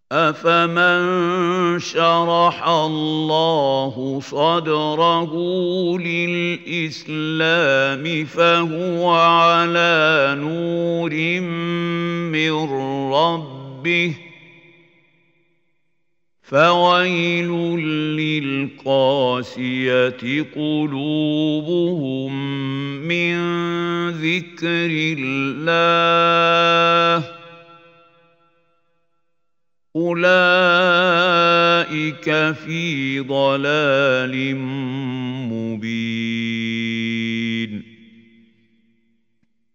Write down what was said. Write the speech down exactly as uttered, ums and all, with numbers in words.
أفمن شرح الله صدره للإسلام فهو على نور من ربه فويل للقاسية قلوبهم من ذكر الله أولئك في ضلال مبين